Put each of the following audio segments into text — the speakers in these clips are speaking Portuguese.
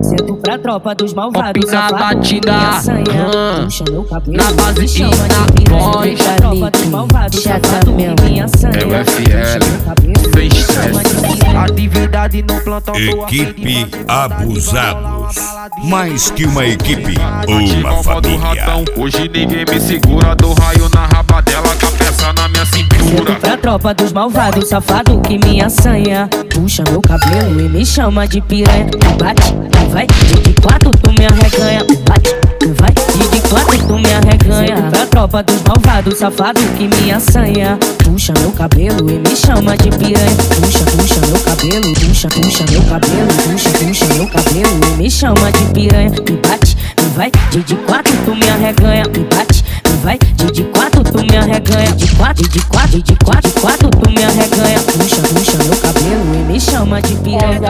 Sento pra tropa dos malvados, na batida, puxa meu cabelo, na base e na voz. Tropa dos malvados, safado, minha sanha. É o FL, sem estresse. Atividade no plantão. Equipe Abusados. Mais que uma equipe, uma família. Hoje ninguém me segura, dou raio na raba dela, com a peça na minha cintura. Pra tropa dos malvados, safado que me assanha. Puxa meu cabelo e me chama de piranha. Tu bate, tu vai, de quatro tu me arreganha. Tu bate, tu vai, de quatro tu me arreganha. Pra tropa dos malvados, safado que me assanha. Puxa meu cabelo e me chama de piranha. Puxa, puxa meu cabelo, puxa, puxa meu cabelo, puxa, puxa meu cabelo e me chama de piranha. Tu bate, tu vai, de quatro tu me arreganha. Tu bate, tu vai, de quatro tu me arreganha. De quatro, de quatro, de quatro, de quatro tu me arreganha. Puxa, puxa meu cabelo e me chama de piranha.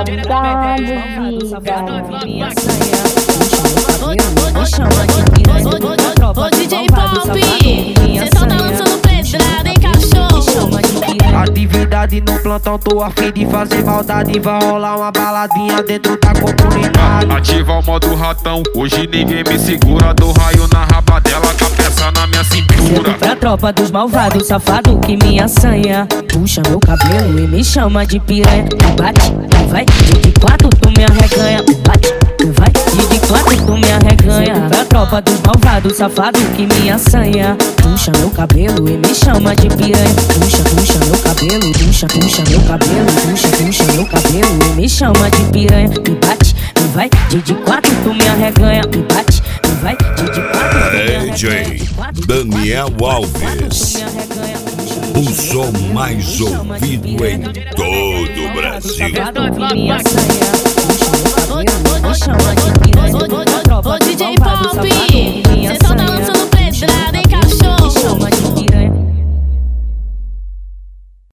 Ô DJ Pop, cê só tá lançando pedrada, hein, cachorro? Atividade no plantão, tô a fim de fazer maldade. Vai rolar uma baladinha dentro da comunidade. Ativa o modo ratão, hoje ninguém me segura, dou raio na raba dela, com a peça na minha cintura. Pra tropa dos malvados, safado que me assanha. Puxa meu cabelo e me chama de piranha. Tu bate, tu vai, de quatro tu me arreganha. Tu bate, tu vai, de quatro tu me arreganha. Pra tropa dos malvados, safado que me assanha. Puxa meu cabelo e me chama de piranha. Puxa, puxa meu cabelo, puxa, puxa meu cabelo, puxa, puxa meu cabelo e me chama de piranha. Tu bate, tu vai, de quatro tu me arreganha. Tu bate, tu vai, de quatro tu me arreganha. DJ Daniel Alves, o som mais ouvido em todo o Brasil. Safado que me assanha. Puxa meu cabelo.